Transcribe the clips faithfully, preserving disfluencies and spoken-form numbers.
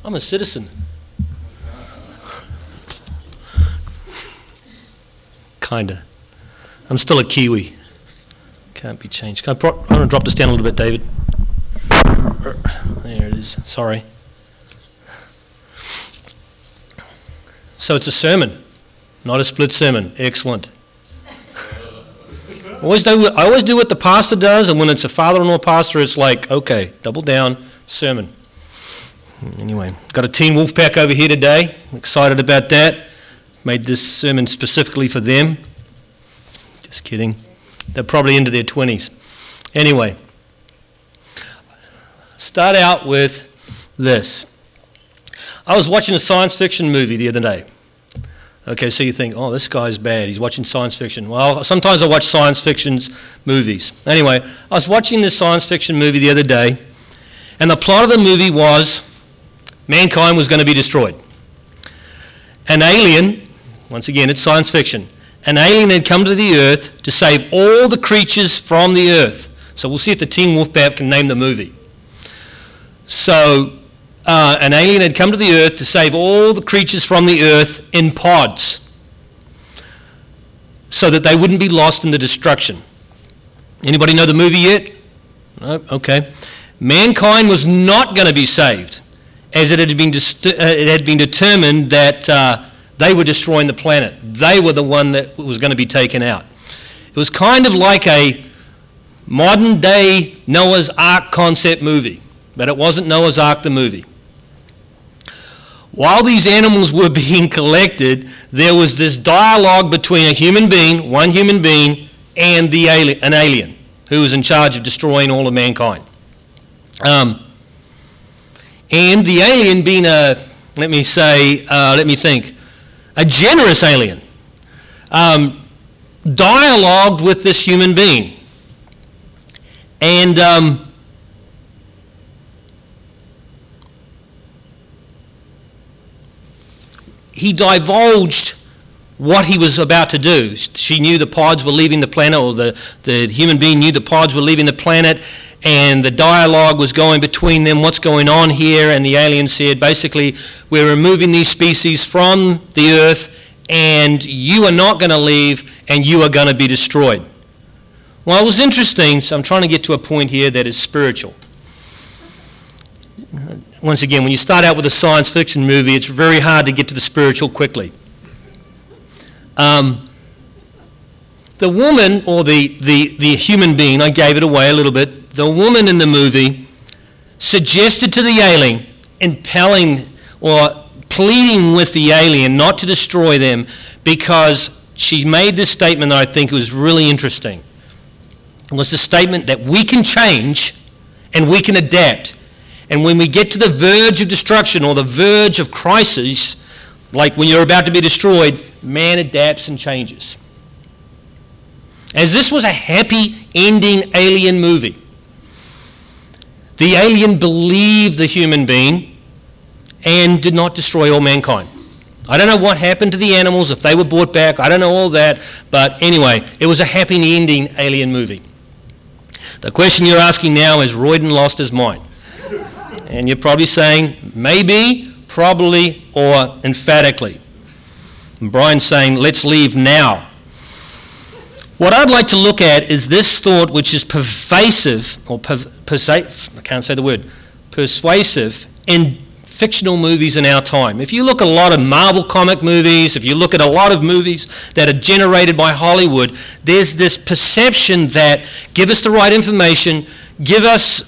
I'm a citizen. Kinda. I'm still a Kiwi. Can't be changed. Can I pro- I'm going to drop this down a little bit, David. There it is. Sorry. So it's a sermon, not a split sermon. Excellent. always do, I always do what the pastor does, and when it's a father-in-law pastor, it's like, okay, double down, sermon. Anyway, got a Teen Wolfpack over here today. Excited about that. Made this sermon specifically for them. Just kidding. They're probably into their twenties. Anyway, start out with this. I was watching a science fiction movie the other day. Okay, so you think, oh, this guy's bad. He's watching science fiction. Well, sometimes I watch science fiction movies. Anyway, I was watching this science fiction movie the other day, and the plot of the movie was mankind was going to be destroyed. An alien, once again, it's science fiction, an alien had come to the earth to save all the creatures from the earth. So we'll see if the Teen Wolfpack can name the movie. So uh, an alien had come to the earth to save all the creatures from the earth in pods so that they wouldn't be lost in the destruction. Anybody know the movie yet? No? Okay. Mankind was not going to be saved, as it had been, dist- uh, it had been determined that uh, they were destroying the planet. They were the one that was going to be taken out. It was kind of like a modern-day Noah's Ark concept movie, but it wasn't Noah's Ark the movie. While these animals were being collected, there was this dialogue between a human being, one human being, and the alien, an alien who was in charge of destroying all of mankind. Um, and the alien being a, let me say, uh, let me think, a generous alien, um, dialogued with this human being. And um, he divulged what he was about to do. She knew the pods were leaving the planet, or the, the human being knew the pods were leaving the planet, and the dialogue was going between them, what's going on here, and the alien said, basically, we're removing these species from the earth, and you are not going to leave, and you are going to be destroyed. Well, it was interesting, so I'm trying to get to a point here that is spiritual. Once again, when you start out with a science fiction movie, it's very hard to get to the spiritual quickly. Um, the woman, or the, the, the human being, I gave it away a little bit, the woman in the movie suggested to the alien, impelling or pleading with the alien not to destroy them, because she made this statement that I think was really interesting. It was the statement that we can change and we can adapt. And when we get to the verge of destruction or the verge of crisis, like when you're about to be destroyed, man adapts and changes. As this was a happy ending alien movie, the alien believed the human being and did not destroy all mankind. I don't know what happened to the animals, if they were brought back, I don't know all that, but anyway, it was a happy ending alien movie. The question you're asking now is, Royden lost his mind? And you're probably saying, maybe, probably, or emphatically. And Brian's saying, let's leave now. What I'd like to look at is this thought, which is pervasive, or per, persa- I can't say the word, persuasive in fictional movies in our time. If you look at a lot of Marvel comic movies, if you look at a lot of movies that are generated by Hollywood, there's this perception that give us the right information, give us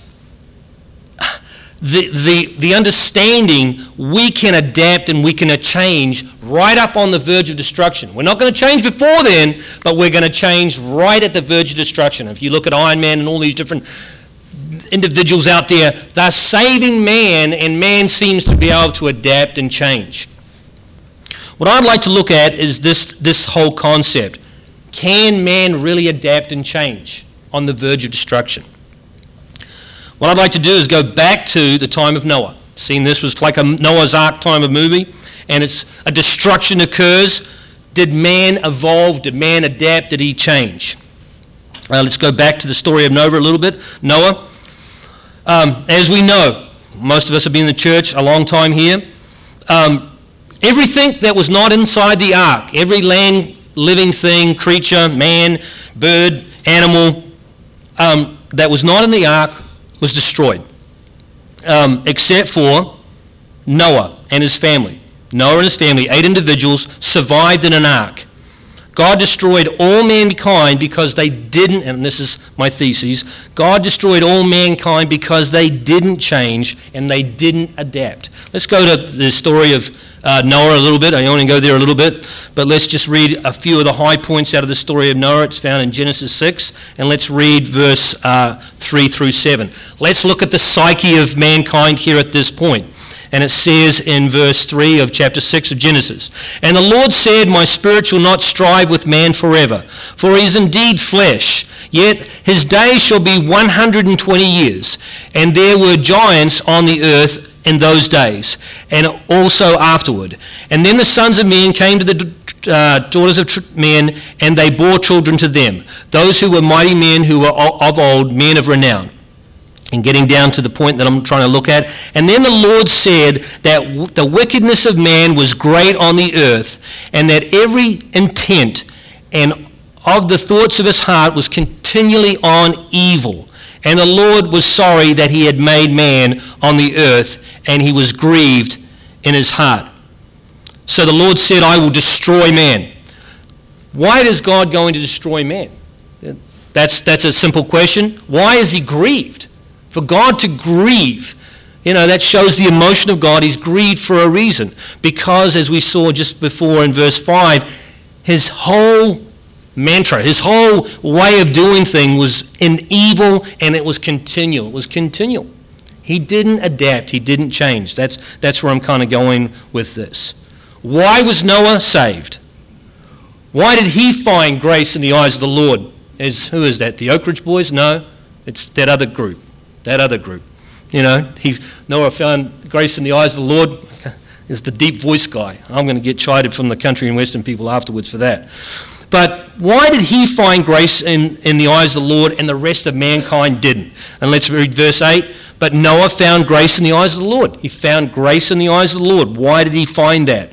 the the the understanding we can adapt and we can change right up on the verge of destruction. We're not going to change before then, but we're going to change right at the verge of destruction. If you look at Iron Man and all these different individuals out there, they're saving man, and man seems to be able to adapt and change. What I'd like to look at is this, this whole concept. Can man really adapt and change on the verge of destruction? What I'd like to do is go back to the time of Noah. Seeing this was like a Noah's Ark time of movie, and it's a destruction occurs. Did man evolve? Did man adapt? Did he change? Uh, let's go back to the story of Noah a little bit. Noah. Um, as we know, most of us have been in the church a long time here. Um, everything that was not inside the ark, every land, living thing, creature, man, bird, animal, um, that was not in the ark was destroyed, um, except for Noah and his family. Noah and his family, eight individuals, survived in an ark. God destroyed all mankind because they didn't, and this is my thesis, God destroyed all mankind because they didn't change and they didn't adapt. Let's go to the story of uh, Noah a little bit. I only go there a little bit, but let's just read a few of the high points out of the story of Noah. It's found in Genesis six, and let's read verse uh, three through seven. Let's look at the psyche of mankind here at this point. And it says in verse three of chapter six of Genesis, "And the Lord said, My spirit shall not strive with man forever, for he is indeed flesh, yet his days shall be one hundred and twenty years. And there were giants on the earth in those days, and also afterward. And then the sons of men came to the uh, daughters of tr- men, and they bore children to them, those who were mighty men, who were of old, men of renown." And getting down to the point that I'm trying to look at. "And then the Lord said that w- the wickedness of man was great on the earth, and that every intent and of the thoughts of his heart was continually on evil. And the Lord was sorry that he had made man on the earth, and he was grieved in his heart. So the Lord said, I will destroy man." Why is God going to destroy man? That's, that's a simple question. Why is he grieved? For God to grieve, you know, that shows the emotion of God. He's grieved for a reason. Because, as we saw just before in verse five, his whole mantra, his whole way of doing things was in evil, and it was continual. It was continual. He didn't adapt. He didn't change. That's, that's where I'm kind of going with this. Why was Noah saved? Why did he find grace in the eyes of the Lord? As, who is that? The Oak Ridge Boys? No, it's that other group. That other group. You know, he, Noah found grace in the eyes of the Lord. Is the deep voice guy. I'm going to get chided from the country and western people afterwards for that. But why did he find grace in, in the eyes of the Lord and the rest of mankind didn't? And let's read verse eight. "But Noah found grace in the eyes of the Lord." He found grace in the eyes of the Lord. Why did he find that?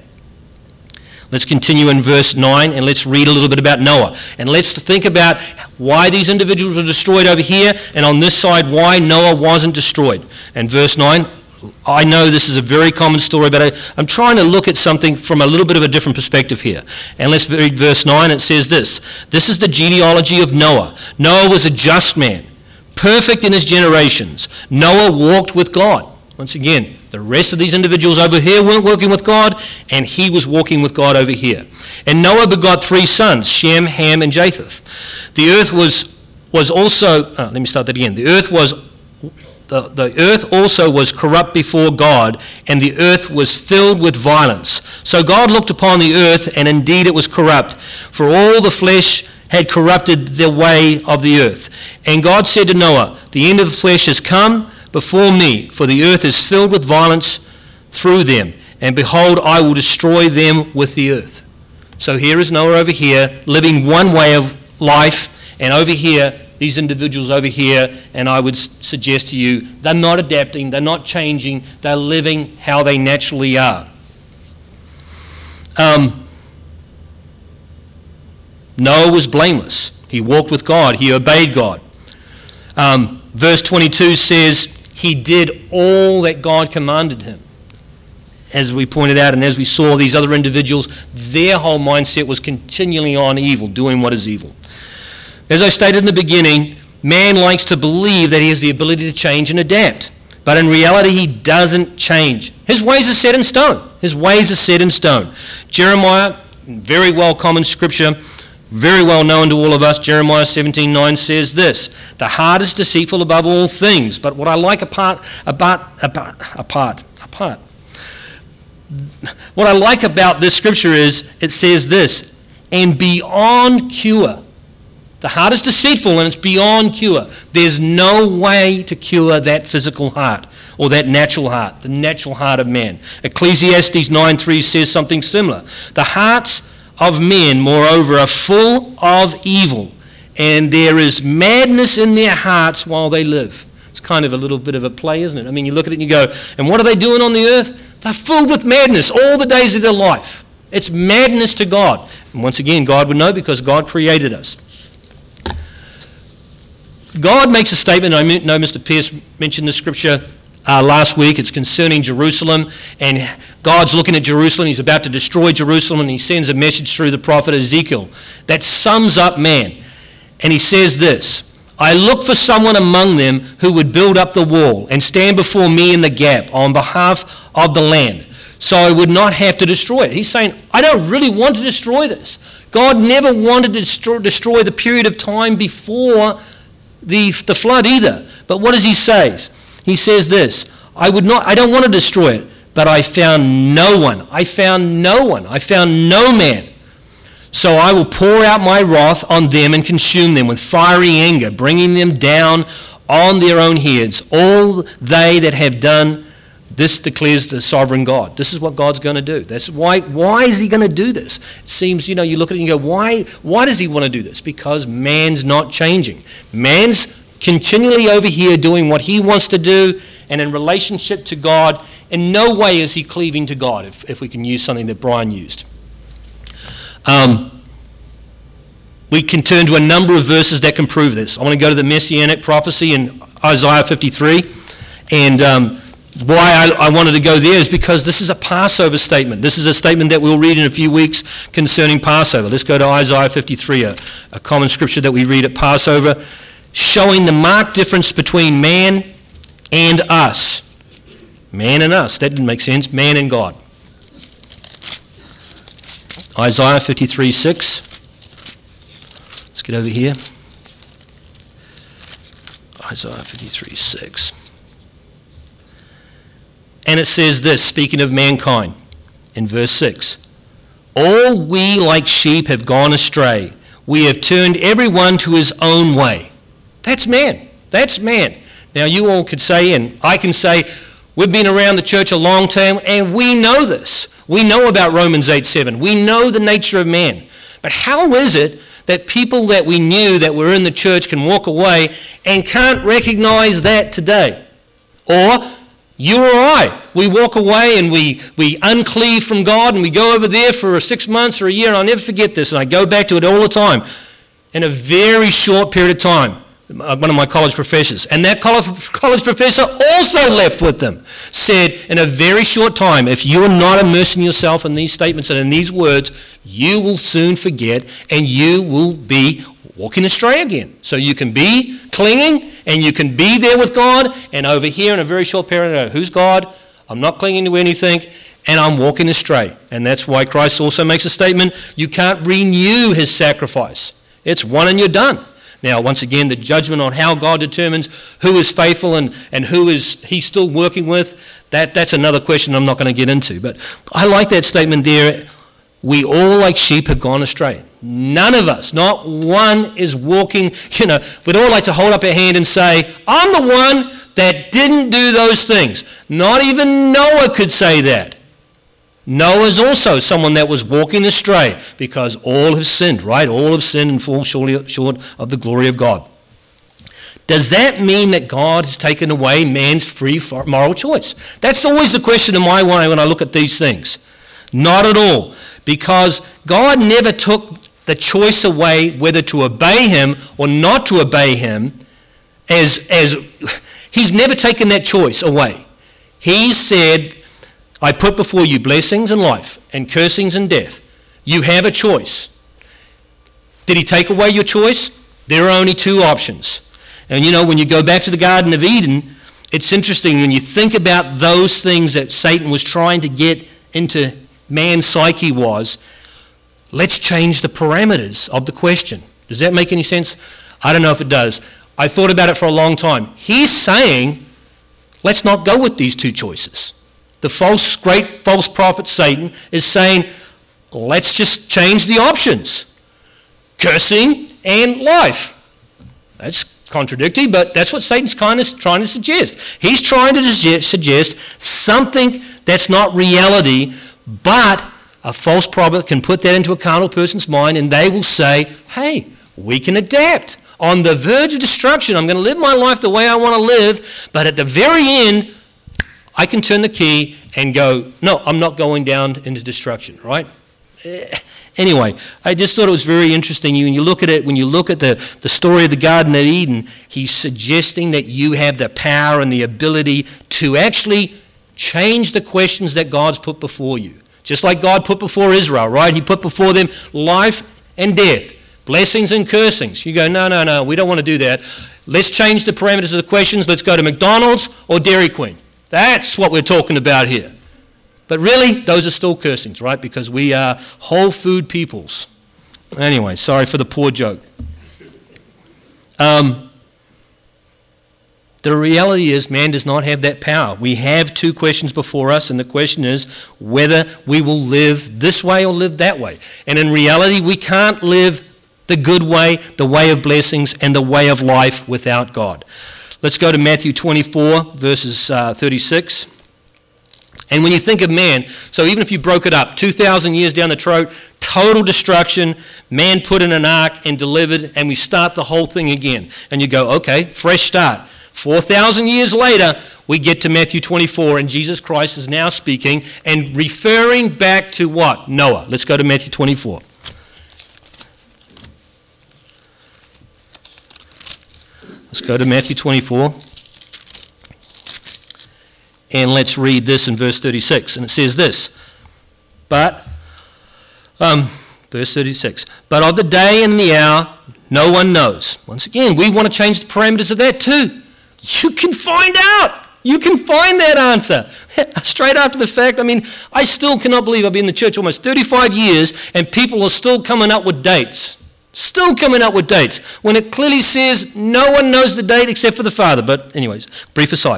Let's continue in verse nine, and let's read a little bit about Noah. And let's think about why these individuals were destroyed over here, and on this side, why Noah wasn't destroyed. And verse nine, I know this is a very common story, but I, I'm trying to look at something from a little bit of a different perspective here. And let's read verse nine. It says this, "This is the genealogy of Noah. Noah was a just man, perfect in his generations. Noah walked with God." Once again, the rest of these individuals over here weren't working with God, and he was walking with God over here. "And Noah begot three sons, Shem, Ham, and Japheth. The earth was was also, oh, let me start that again. The earth was the, the earth also was corrupt before God, and the earth was filled with violence. So God looked upon the earth, and indeed it was corrupt, for all the flesh had corrupted the way of the earth. And God said to Noah, The end of the flesh has come before me, for the earth is filled with violence through them, and behold, I will destroy them with the earth." So here is Noah over here, living one way of life, and over here, these individuals over here, and I would suggest to you, they're not adapting, they're not changing, they're living how they naturally are. Um, Noah was blameless. He walked with God. He obeyed God. Um, verse twenty-two says, he did all that God commanded him. As we pointed out, and as we saw these other individuals, their whole mindset was continually on evil, doing what is evil. As I stated in the beginning, man likes to believe that he has the ability to change and adapt. But in reality, he doesn't change. His ways are set in stone. His ways are set in stone. Jeremiah, very well common scripture, very well known to all of us, Jeremiah seventeen nine says this, "The heart is deceitful above all things." But what I like apart, about, apart, apart, apart, what I like about this scripture is it says this, "and beyond cure." The heart is deceitful and it's beyond cure. There's no way to cure that physical heart or that natural heart, the natural heart of man. Ecclesiastes nine three says something similar. "The hearts of men, moreover, are full of evil, and there is madness in their hearts while they live." It's kind of a little bit of a play, isn't it? I mean, you look at it and you go, and what are they doing on the earth? They're filled with madness all the days of their life. It's madness to God. And once again, God would know because God created us. God makes a statement, I know Mister Pierce mentioned the scripture uh, last week. It's concerning Jerusalem, and God's looking at Jerusalem. He's about to destroy Jerusalem, and he sends a message through the prophet Ezekiel that sums up man. And he says this, I look for someone among them who would build up the wall and stand before me in the gap on behalf of the land, so I would not have to destroy it. He's saying, I don't really want to destroy this. God never wanted to destroy, destroy the period of time before the, the flood either. But what does he say? He says this, I would not, I don't want to destroy it, but I found no one. I found no one. I found no man. So I will pour out my wrath on them and consume them with fiery anger, bringing them down on their own heads. All they that have done this declares the sovereign God. This is what God's going to do. That's why. Why is he going to do this? It seems, you know, you look at it and you go, why, why does he want to do this? Because man's not changing. Man's continually over here doing what he wants to do, and in relationship to God, in no way is he cleaving to God, if, if we can use something that Brian used. Um, we can turn to a number of verses that can prove this. I want to go to the Messianic prophecy in Isaiah fifty-three, and um, why I, I wanted to go there is because this is a Passover statement. This is a statement that we'll read in a few weeks concerning Passover. Let's go to Isaiah fifty-three, a, a common scripture that we read at Passover, showing the marked difference between man and us. Man and us. That didn't make sense. Man and God. Isaiah fifty-three six. Let's get over here. Isaiah fifty-three six. And it says this, speaking of mankind, in verse six. All we like sheep have gone astray. We have turned everyone to his own way. That's man. That's man. Now you all could say, and I can say, we've been around the church a long time, and we know this. We know about Romans eight seven. We know the nature of man. But how is it that people that we knew that were in the church can walk away and can't recognize that today? Or you or I, we walk away and we, we uncleave from God and we go over there for six months or a year, and I'll never forget this, and I go back to it all the time. In a very short period of time, one of my college professors, and that college professor also left with them, said in a very short time, if you are not immersing yourself in these statements and in these words, you will soon forget and you will be walking astray again. So you can be clinging and you can be there with God, and over here in a very short period, who's God? I'm not clinging to anything, and I'm walking astray. And that's why Christ also makes a statement, you can't renew his sacrifice. It's one and you're done. Now, once again, the judgment on how God determines who is faithful and, and who is he still working with, that, that's another question I'm not going to get into. But I like that statement there. We all like sheep have gone astray. None of us, not one is walking, you know, we'd all like to hold up a hand and say, I'm the one that didn't do those things. Not even Noah could say that. Noah's also someone that was walking astray because all have sinned, right? All have sinned and fall short of the glory of God. Does that mean that God has taken away man's free moral choice? That's always the question in my mind when I look at these things. Not at all. Because God never took the choice away whether to obey him or not to obey him. As, as he's never taken that choice away. He said, I put before you blessings and life and cursings and death. You have a choice. Did he take away your choice? There are only two options. And you know, when you go back to the Garden of Eden, it's interesting when you think about those things that Satan was trying to get into man's psyche was, let's change the parameters of the question. Does that make any sense? I don't know if it does. I thought about it for a long time. He's saying, let's not go with these two choices. The false, great false prophet Satan is saying, let's just change the options. Cursing and life. That's contradictory, but that's what Satan's kind of trying to suggest. He's trying to suggest something that's not reality, but a false prophet can put that into a carnal person's mind and they will say, hey, we can adapt. on the verge of destruction. I'm going to live my life the way I want to live, but at the very end, I can turn the key and go, no, I'm not going down into destruction, right? Anyway, I just thought it was very interesting. When you look at it, when you look at the, the story of the Garden of Eden, he's suggesting that you have the power and the ability to actually change the questions that God's put before you. Just like God put before Israel, right? He put before them life and death, blessings and cursings. You go, no, no, no, we don't want to do that. Let's change the parameters of the questions. Let's go to McDonald's or Dairy Queen. That's what we're talking about here. But really, those are still cursings, right? Because we are whole food peoples. Anyway, sorry for the poor joke. Um, the reality is man does not have that power. We have two questions before us, and the question is whether we will live this way or live that way. And in reality, we can't live the good way, the way of blessings, and the way of life without God. Let's go to Matthew twenty-four, verses uh, thirty-six. And when you think of man, so even if you broke it up, two thousand years down the road, total destruction, man put in an ark and delivered, and we start the whole thing again. And you go, okay, fresh start. four thousand years later, we get to Matthew twenty-four, and Jesus Christ is now speaking and referring back to what? Noah. Let's go to Matthew twenty-four. Let's go to Matthew twenty-four. And let's read this in verse thirty-six. And it says this, but, um, verse thirty-six, but of the day and the hour, no one knows. Once again, we want to change the parameters of that too. You can find out. You can find that answer. Straight after the fact, I mean, I still cannot believe I've been in the church almost thirty-five years and people are still coming up with dates. Still coming up with dates. When it clearly says no one knows the date except for the Father. But anyways, brief aside.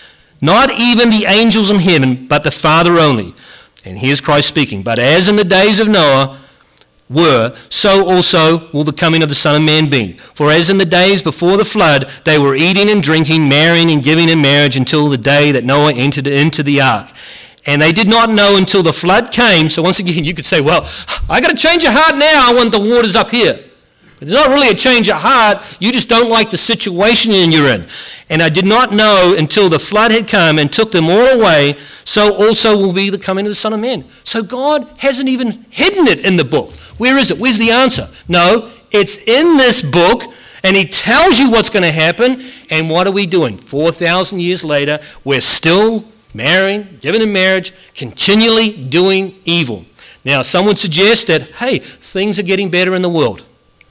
Not even the angels in heaven, but the Father only. And here's Christ speaking. But as in the days of Noah were, so also will the coming of the Son of Man be. For as in the days before the flood, they were eating and drinking, marrying and giving in marriage until the day that Noah entered into the ark. And they did not know until the flood came. So once again, you could say, well, I got to change your heart now when the water's up here. It's not really a change of heart. You just don't like the situation you're in. And I did not know until the flood had come and took them all away, so also will be the coming of the Son of Man. So God hasn't even hidden it in the book. Where is it? Where's the answer? No, it's in this book, and he tells you what's going to happen. And what are we doing? four thousand years later, we're still marrying, giving in marriage, continually doing evil. Now, some would suggest that, hey, things are getting better in the world.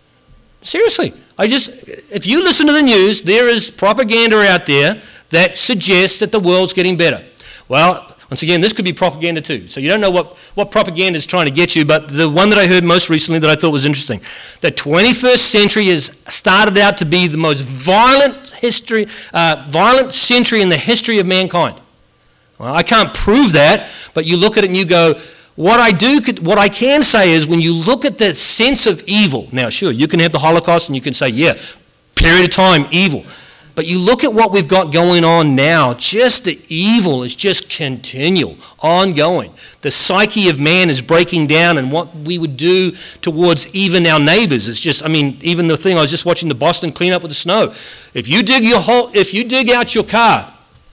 Seriously, I just, if you listen to the news, there is propaganda out there that suggests that the world's getting better. Well, once again, this could be propaganda too. So you don't know what, what propaganda is trying to get you, but the one that I heard most recently that I thought was interesting, the twenty-first century has started out to be the most violent history, uh, violent century in the history of mankind. Well, I can't prove that, but you look at it and you go, What I do, what I can say is when you look at the sense of evil, now sure, you can have the Holocaust and you can say, yeah, period of time, evil. But you look at what we've got going on now, just the evil is just continual, ongoing. The psyche of man is breaking down, and what we would do towards even our neighbors is just, I mean, even the thing, I was just watching the Boston cleanup with the snow. If you dig your whole, if you dig out your car,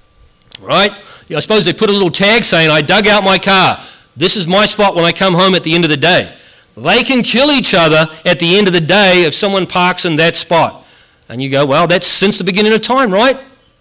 right, I suppose they put a little tag saying, I dug out my car. This is my spot when I come home at the end of the day. They can kill each other at the end of the day if someone parks in that spot. And you go, well, that's since the beginning of time, right?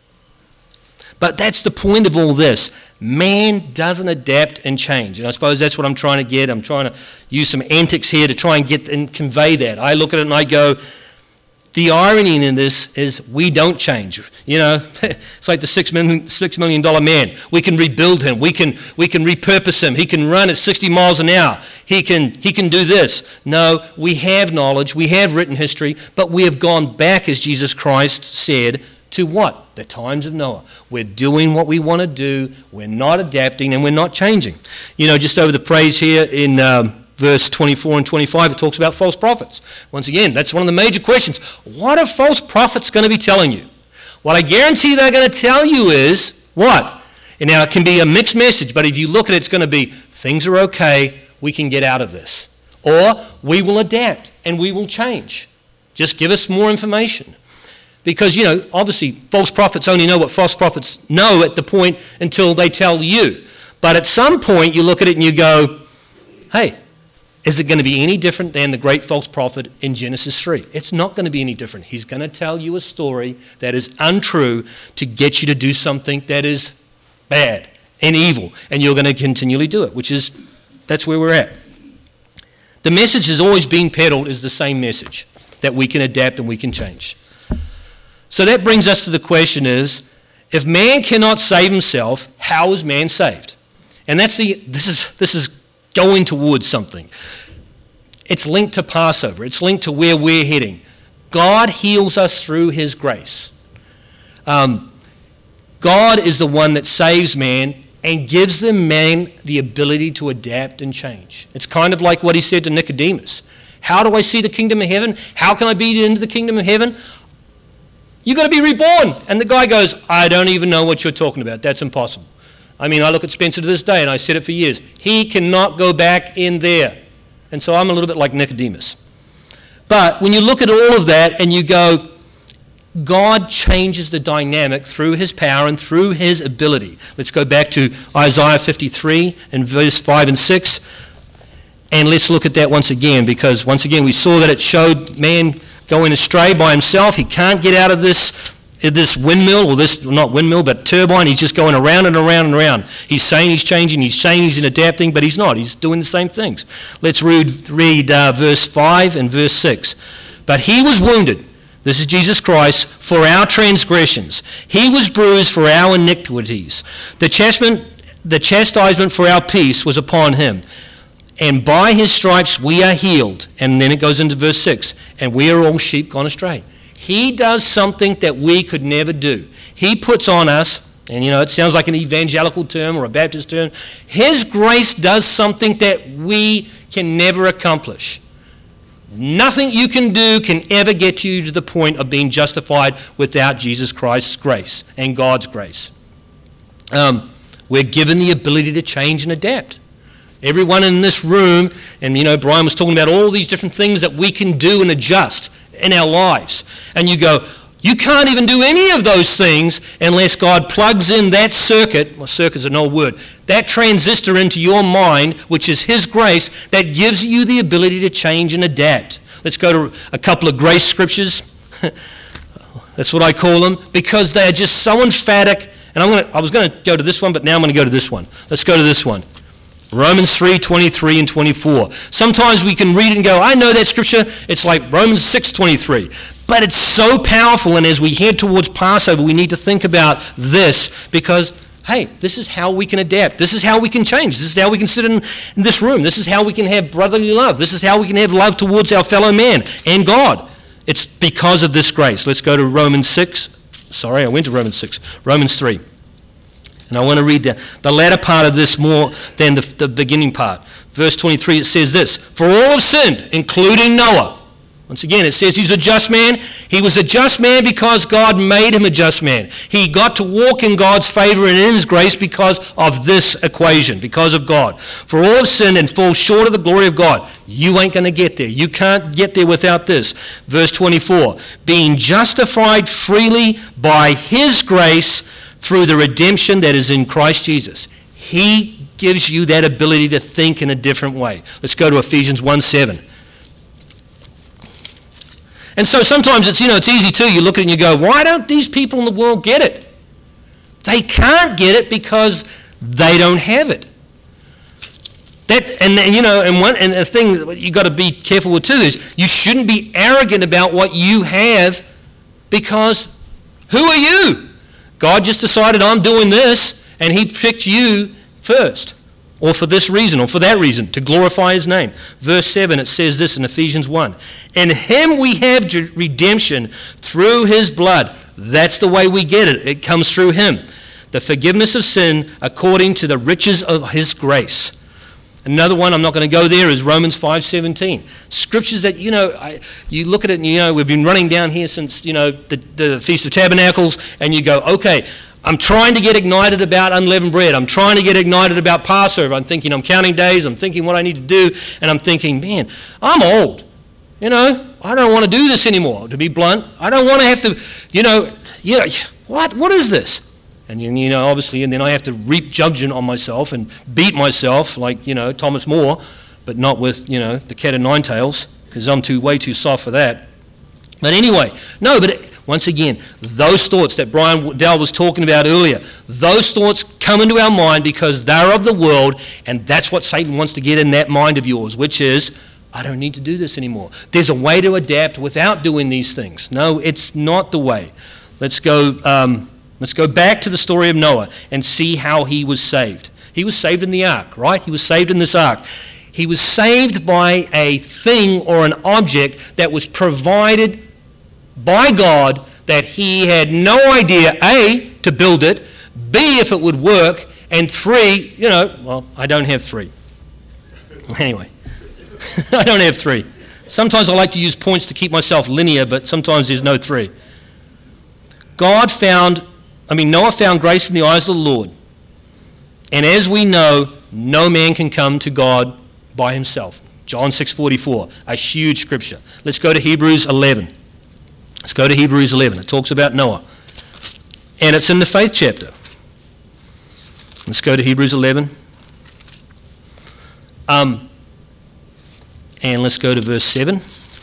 But that's the point of all this. Man doesn't adapt and change. And I suppose that's what I'm trying to get. I'm trying to use some antics here to try and get and convey that. I look at it and I go, the irony in this is we don't change. You know, it's like the six million, six million dollar man. We can rebuild him. We can we can repurpose him. He can run at sixty miles an hour. He can he can do this. No, we have knowledge. We have written history, but we have gone back, as Jesus Christ said, to what? The times of Noah. We're doing what we want to do. We're not adapting, and we're not changing. You know, just over the praise here in Um, verse twenty-four and twenty-five, it talks about false prophets. Once again, that's one of the major questions. What are false prophets going to be telling you? What I guarantee they're going to tell you is, what? And now, it can be a mixed message, but if you look at it, it's going to be, things are okay, we can get out of this. Or, we will adapt, and we will change. Just give us more information. Because, you know, obviously false prophets only know what false prophets know at the point until they tell you. But at some point you look at it and you go, hey, is it going to be any different than the great false prophet in Genesis three? It's not going to be any different. He's going to tell you a story that is untrue to get you to do something that is bad and evil. And you're going to continually do it, which is, that's where we're at. The message has always been peddled is the same message, that we can adapt and we can change. So that brings us to the question is, if man cannot save himself, how is man saved? And that's the, this is, this is going towards something. It's linked to Passover. It's linked to where we're heading. God heals us through his grace. Um, God is the one that saves man and gives the man the ability to adapt and change. It's kind of like what he said to Nicodemus. How do I see the kingdom of heaven? How can I be into the kingdom of heaven? You've got to be reborn. And the guy goes, I don't even know what you're talking about. That's impossible. I mean, I look at Spencer to this day, and I said it for years. He cannot go back in there. And so I'm a little bit like Nicodemus. But when you look at all of that and you go, God changes the dynamic through his power and through his ability. Let's go back to Isaiah fifty-three and verse five and six. And let's look at that once again, because once again we saw that it showed man going astray by himself. He can't get out of this, this windmill, or this, not windmill, but turbine. He's just going around and around and around. He's saying he's changing, he's saying he's adapting, but he's not. He's doing the same things. Let's read, read uh, verse five and verse six. But he was wounded, this is Jesus Christ, for our transgressions. He was bruised for our iniquities. The chastisement, the chastisement for our peace was upon him. And by his stripes we are healed. And then it goes into verse six. And we are all sheep gone astray. He does something that we could never do. He puts on us, and you know, it sounds like an evangelical term or a Baptist term. His grace does something that we can never accomplish. Nothing you can do can ever get you to the point of being justified without Jesus Christ's grace and God's grace. Um, we're given the ability to change and adapt. Everyone in this room, and you know, Brian was talking about all these different things that we can do and adjust in our lives. And you go, you can't even do any of those things unless God plugs in that circuit, well, circuit's an old word, that transistor into your mind, which is his grace, that gives you the ability to change and adapt. Let's go to a couple of grace scriptures. That's what I call them, because they are just so emphatic. And I'm gonna, I was going to go to this one, but now I'm going to go to this one. Let's go to this one. Romans three, twenty-three and twenty-four. Sometimes we can read it and go, I know that scripture. It's like Romans six, twenty-three. But it's so powerful, and as we head towards Passover, we need to think about this because, hey, this is how we can adapt. This is how we can change. This is how we can sit in, in this room. This is how we can have brotherly love. This is how we can have love towards our fellow man and God. It's because of this grace. Let's go to Romans six. Sorry, I went to Romans six. Romans three. And I want to read the, the latter part of this more than the, the beginning part. Verse twenty-three, it says this, for all have sinned, including Noah. Once again, it says he's a just man. He was a just man because God made him a just man. He got to walk in God's favor and in his grace because of this equation, because of God. For all have sinned and fall short of the glory of God. You ain't going to get there. You can't get there without this. Verse twenty-four, being justified freely by his grace through the redemption that is in Christ Jesus. He gives you that ability to think in a different way. Let's go to Ephesians one seven. And so sometimes it's, you know, it's easy too. You look at it and you go, why don't these people in the world get it? They can't get it because they don't have it. That, and you know, and one and a thing that you got to be careful with too is you shouldn't be arrogant about what you have, because who are you? God just decided I'm doing this, and he picked you first, or for this reason, or for that reason, to glorify his name. Verse seven, it says this in Ephesians one. In him we have redemption through his blood. That's the way we get it. It comes through him. The forgiveness of sin according to the riches of his grace. Another one, I'm not going to go there, is Romans five seventeen. Scriptures that, you know, I, you look at it and, you know, we've been running down here since, you know, the, the Feast of Tabernacles, and you go, okay, I'm trying to get ignited about unleavened bread. I'm trying to get ignited about Passover. I'm thinking I'm counting days. I'm thinking what I need to do, and I'm thinking, man, I'm old. You know, I don't want to do this anymore, to be blunt. I don't want to have to, you know, you know, what? What is this? And, you know, obviously, and then I have to reap judgment on myself and beat myself like, you know, Thomas More, but not with, you know, the cat o' nine tails, because I'm too way too soft for that. But anyway, no, but it, once again, those thoughts that Brian Dell was talking about earlier, those thoughts come into our mind because they're of the world, and that's what Satan wants to get in that mind of yours, which is, I don't need to do this anymore. There's a way to adapt without doing these things. No, it's not the way. Let's go... Um, Let's go back to the story of Noah and see how he was saved. He was saved in the ark, right? He was saved in this ark. He was saved by a thing or an object that was provided by God that he had no idea, A, to build it, B, if it would work, and three, you know, well, I don't have three. Anyway, I don't have three. Sometimes I like to use points to keep myself linear, but sometimes there's no three. God found... I mean, Noah found grace in the eyes of the Lord. And as we know, no man can come to God by himself. John six forty-four, a huge scripture. Let's go to Hebrews eleven. Let's go to Hebrews eleven. It talks about Noah. And it's in the faith chapter. Let's go to Hebrews eleven. Um, and let's go to verse seven.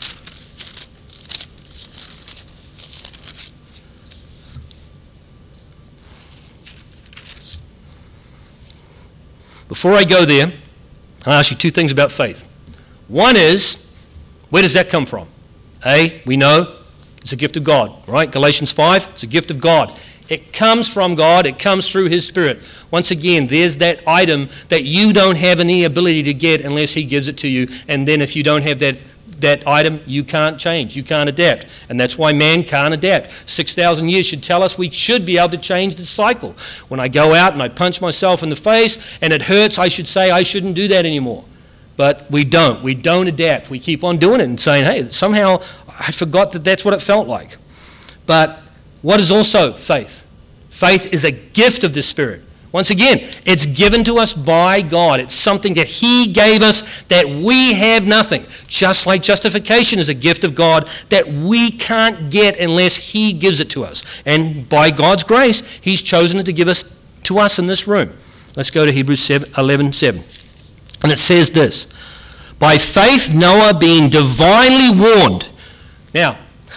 Before I go there, I'll ask you two things about faith. One is, where does that come from? A, we know it's a gift of God, right? Galatians five, it's a gift of God. It comes from God. It comes through His Spirit. Once again, there's that item that you don't have any ability to get unless He gives it to you. And then if you don't have that that item, you can't change. You can't adapt. And that's why man can't adapt. six thousand years should tell us we should be able to change the cycle. When I go out and I punch myself in the face and it hurts, I should say I shouldn't do that anymore. But we don't. We don't adapt. We keep on doing it and saying, hey, somehow I forgot that that's what it felt like. But what is also faith? Faith is a gift of the Spirit. Once again, it's given to us by God. It's something that He gave us that we have nothing. Just like justification is a gift of God that we can't get unless He gives it to us. And by God's grace, He's chosen it to give us to us in this room. Let's go to Hebrews eleven seven. And it says this, by faith Noah being divinely warned. Now,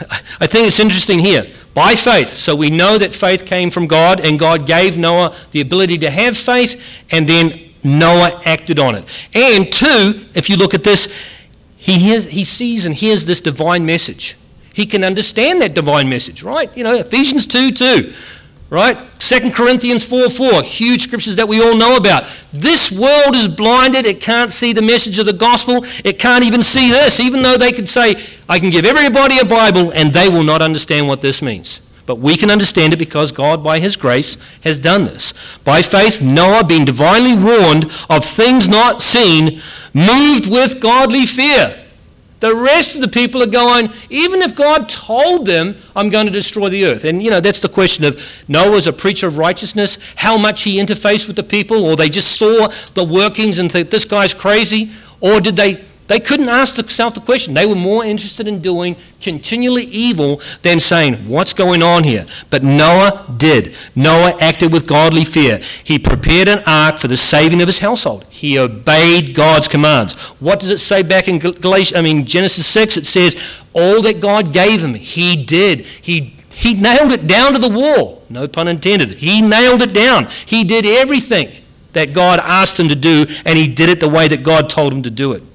I think it's interesting here. By faith. So we know that faith came from God, and God gave Noah the ability to have faith, and then Noah acted on it. And two, if you look at this, he hears, he sees and hears this divine message. He can understand that divine message, right? You know, Ephesians two two, right? Second Corinthians four four, huge scriptures that we all know about. This world is blinded. It can't see the message of the gospel. It can't even see this, even though they could say, I can give everybody a Bible, and they will not understand what this means. But we can understand it because God, by His grace, has done this. By faith, Noah, being divinely warned of things not seen, moved with godly fear. The rest of the people are going, even if God told them, I'm going to destroy the earth. And, you know, that's the question of Noah's a preacher of righteousness, how much he interfaced with the people, or they just saw the workings and thought, this guy's crazy, or did they... They couldn't ask themselves the question. They were more interested in doing continually evil than saying, what's going on here? But Noah did. Noah acted with godly fear. He prepared an ark for the saving of his household. He obeyed God's commands. What does it say back in Galatians, I mean Genesis six? It says, all that God gave him, he did. He he nailed it down to the wall. No pun intended. He nailed it down. He did everything that God asked him to do, and he did it the way that God told him to do it.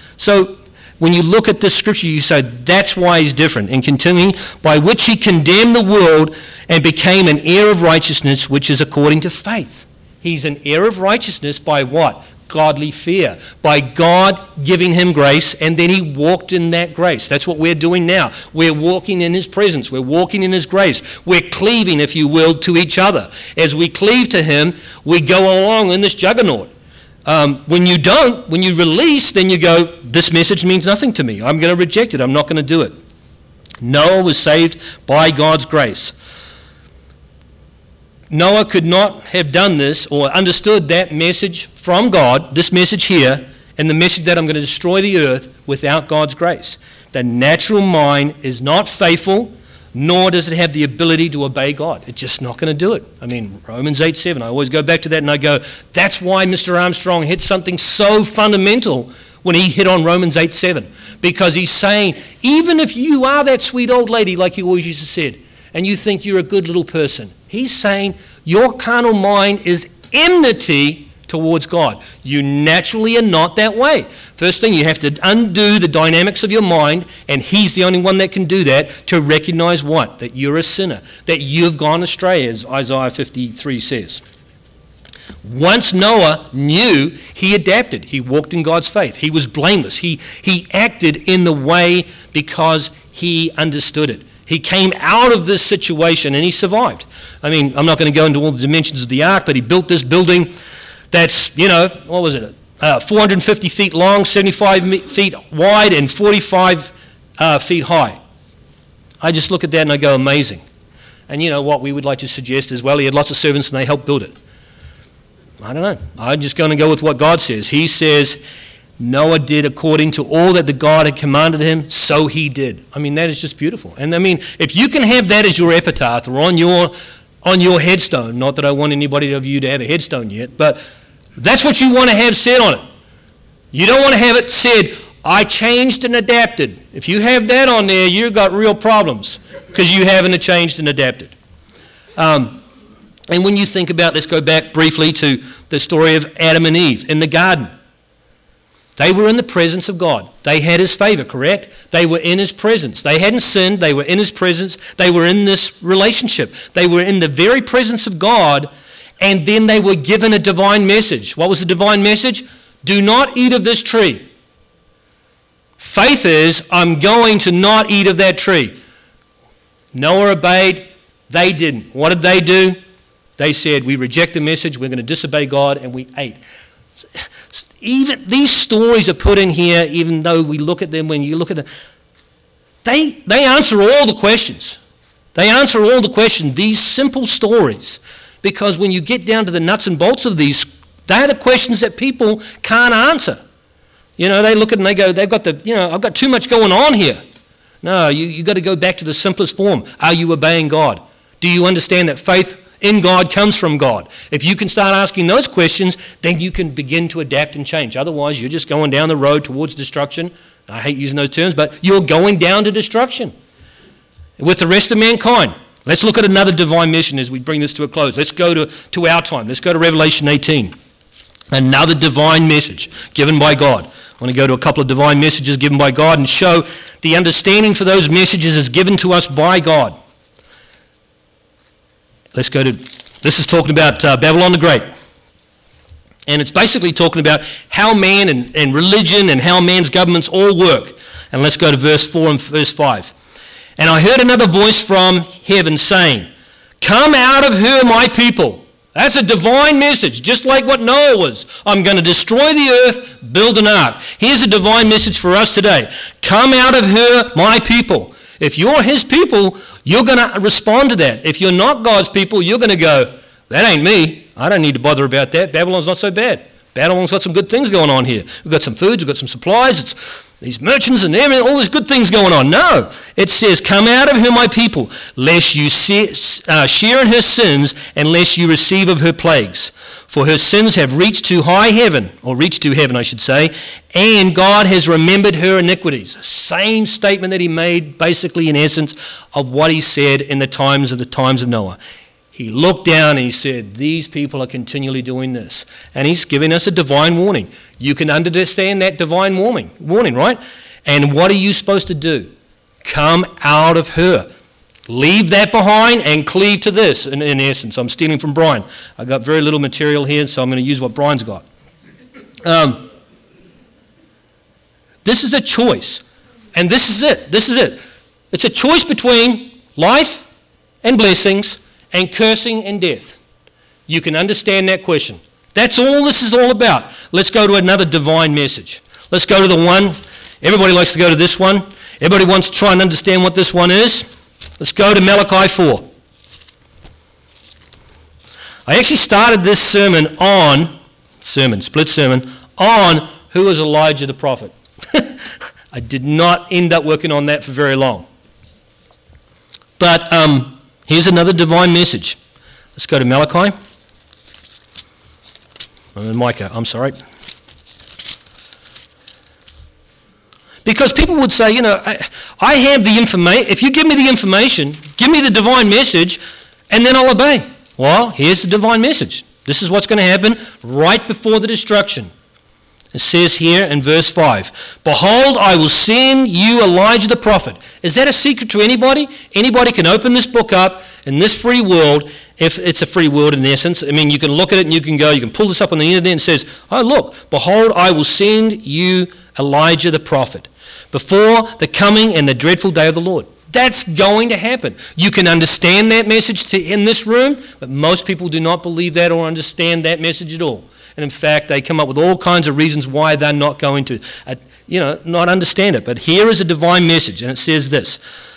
So when you look at this scripture, you say, that's why he's different. And continuing, by which he condemned the world and became an heir of righteousness, which is according to faith. He's an heir of righteousness by what? Godly fear. By God giving him grace, and then he walked in that grace. That's what we're doing now. We're walking in his presence. We're walking in his grace. We're cleaving, if you will, to each other. As we cleave to him, we go along in this juggernaut. Um, when you don't, when you release, then you go, this message means nothing to me. I'm going to reject it. I'm not going to do it. Noah was saved by God's grace. Noah could not have done this or understood that message from God, this message here, and the message that I'm going to destroy the earth without God's grace. The natural mind is not faithful, nor does it have the ability to obey God. It's just not going to do it. I mean, Romans eight seven, I always go back to that and I go, that's why Mister Armstrong hit something so fundamental when he hit on Romans eight seven. Because he's saying, even if you are that sweet old lady, like he always used to say, and you think you're a good little person, he's saying your carnal mind is enmity towards God. You naturally are not that way. First thing, you have to undo the dynamics of your mind, and he's the only one that can do that, to recognize what? That you're a sinner, that you've gone astray, as Isaiah fifty-three says. Once Noah knew, he adapted. He walked in God's faith. He was blameless. He, he acted in the way because he understood it. He came out of this situation and he survived. I mean, I'm not going to go into all the dimensions of the ark, but he built this building that's, you know, what was it? Uh, four hundred fifty feet long, seventy-five feet wide, and forty-five uh, feet high. I just look at that and I go, amazing. And you know what we would like to suggest as well, he had lots of servants and they helped build it. I don't know. I'm just going to go with what God says. He says, Noah did according to all that the God had commanded him, so he did. I mean, that is just beautiful. And I mean, if you can have that as your epitaph or on your on your headstone, not that I want anybody of you to have a headstone yet, but that's what you want to have said on it. You don't want to have it said, I changed and adapted. If you have that on there, you've got real problems because you haven't changed and adapted. Um, and when you think about, let's go back briefly to the story of Adam and Eve in the garden. They were in the presence of God. They had his favor, correct? They were in his presence. They hadn't sinned. They were in his presence. They were in this relationship. They were in the very presence of God, and then they were given a divine message. What was the divine message? Do not eat of this tree. Faith is, I'm going to not eat of that tree. Noah obeyed. They didn't. What did they do? They said, we reject the message. We're going to disobey God, and we ate. Even these stories are put in here, even though we look at them, when you look at them, they, they answer all the questions. They answer all the questions, these simple stories. Because when you get down to the nuts and bolts of these, they're the questions that people can't answer. You know, they look at it and they go, they've got the, you know, I've got too much going on here. No, you, you've got to go back to the simplest form. Are you obeying God? Do you understand that faith in God comes from God? If you can start asking those questions, then you can begin to adapt and change. Otherwise, you're just going down the road towards destruction. I hate using those terms, but you're going down to destruction with the rest of mankind. Let's look at another divine mission as we bring this to a close. Let's go to, to our time. Let's go to Revelation eighteen. Another divine message given by God. I want to go to a couple of divine messages given by God and show the understanding for those messages is given to us by God. Let's go to, this is talking about uh, Babylon the Great. And it's basically talking about how man and, and religion and how man's governments all work. And let's go to verse four and verse five. And I heard another voice from heaven saying, come out of her, my people. That's a divine message, just like what Noah was. I'm going to destroy the earth, build an ark. Here's a divine message for us today. Come out of her, my people. If you're his people, you're going to respond to that. If you're not God's people, you're going to go, that ain't me. I don't need to bother about that. Babylon's not so bad. Babylon's got some good things going on here. We've got some foods, we've got some supplies, it's these merchants and everything, all these good things going on. No, it says, come out of her, my people, lest you see, uh, share in her sins, and lest you receive of her plagues. For her sins have reached to high heaven, or reached to heaven, I should say, and God has remembered her iniquities. Same statement that he made, basically in essence, of what he said in the times of the times of Noah. He looked down and he said, these people are continually doing this. And he's giving us a divine warning. You can understand that divine warning, warning, right? And what are you supposed to do? Come out of her. Leave that behind and cleave to this, in, in essence. I'm stealing from Brian. I've got very little material here, so I'm going to use what Brian's got. Um, this is a choice. And this is it. This is it. It's a choice between life and blessings and cursing and death. You can understand that question. That's all this is all about. Let's go to another divine message. Let's go to the one, everybody likes to go to this one. Everybody wants to try and understand what this one is. Let's go to Malachi four. I actually started this sermon on, sermon, split sermon, on who is Elijah the prophet. I did not end up working on that for very long. But um, here's another divine message. Let's go to Malachi. Uh, Micah, I'm sorry. Because people would say, you know, I, I have the information. If you give me the information, give me the divine message, and then I'll obey. Well, here's the divine message. This is what's going to happen right before the destruction. It says here in verse five, "Behold, I will send you Elijah the prophet." Is that a secret to anybody? Anybody can open this book up in this free world, if it's a free world in essence. I mean, you can look at it and you can go, you can pull this up on the internet and it says, "Oh, look, behold, I will send you Elijah the prophet before the coming and the dreadful day of the Lord." That's going to happen. You can understand that message to, in this room, but most people do not believe that or understand that message at all. And in fact, they come up with all kinds of reasons why they're not going to, uh, you know, not understand it. But here is a divine message, and it says this: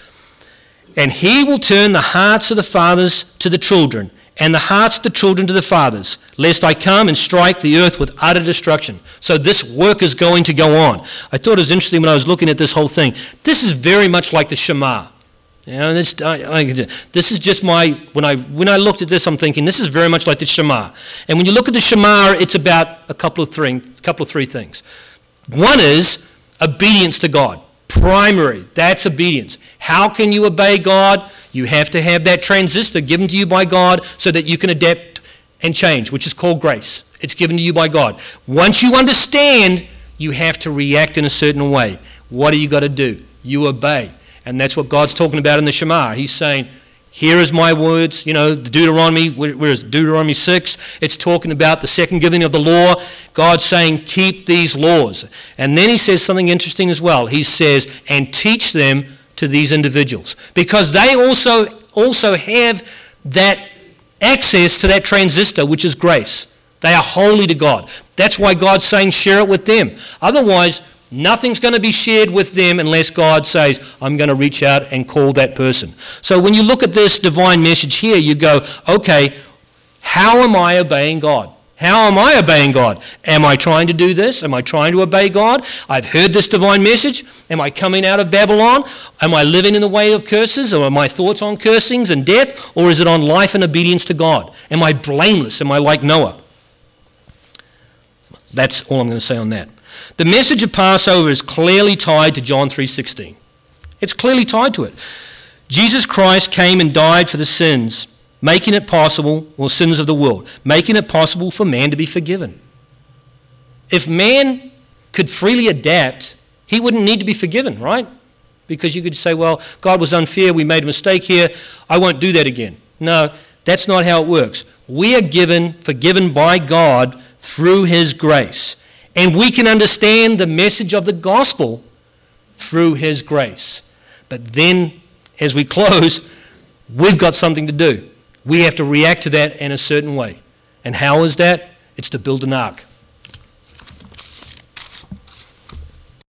"And he will turn the hearts of the fathers to the children, and the hearts of the children to the fathers, lest I come and strike the earth with utter destruction." So this work is going to go on. I thought it was interesting when I was looking at this whole thing. This is very much like the Shema. You know, this, I, I, this is just my, when I when I looked at this, I'm thinking, this is very much like the Shema. And when you look at the Shema, it's about a couple of three, a couple of three things. One is obedience to God. Primary, that's obedience. How can you obey God? You have to have that transistor given to you by God so that you can adapt and change, which is called grace. It's given to you by God. Once you understand, you have to react in a certain way. What do you got to do? You obey. And that's what God's talking about in the Shema. He's saying, here is my words, you know, the Deuteronomy, where is Deuteronomy six? It's talking about the second giving of the law. God's saying, keep these laws. And then he says something interesting as well. He says, and teach them to these individuals. Because they also, also have that access to that transistor, which is grace. They are holy to God. That's why God's saying, share it with them. Otherwise, nothing's going to be shared with them unless God says, I'm going to reach out and call that person. So when you look at this divine message here, you go, okay, how am I obeying God? How am I obeying God? Am I trying to do this? Am I trying to obey God? I've heard this divine message. Am I coming out of Babylon? Am I living in the way of curses? Or are my thoughts on cursings and death? Or is it on life and obedience to God? Am I blameless? Am I like Noah? That's all I'm going to say on that. The message of Passover is clearly tied to John three sixteen. It's clearly tied to it. Jesus Christ came and died for the sins, making it possible, or sins of the world, making it possible for man to be forgiven. If man could freely adapt, he wouldn't need to be forgiven, right? Because you could say, well, God was unfair, we made a mistake here, I won't do that again. No, that's not how it works. We are given, forgiven by God through his grace. And we can understand the message of the gospel through his grace. But then, as we close, we've got something to do. We have to react to that in a certain way. And how is that? It's to build an ark.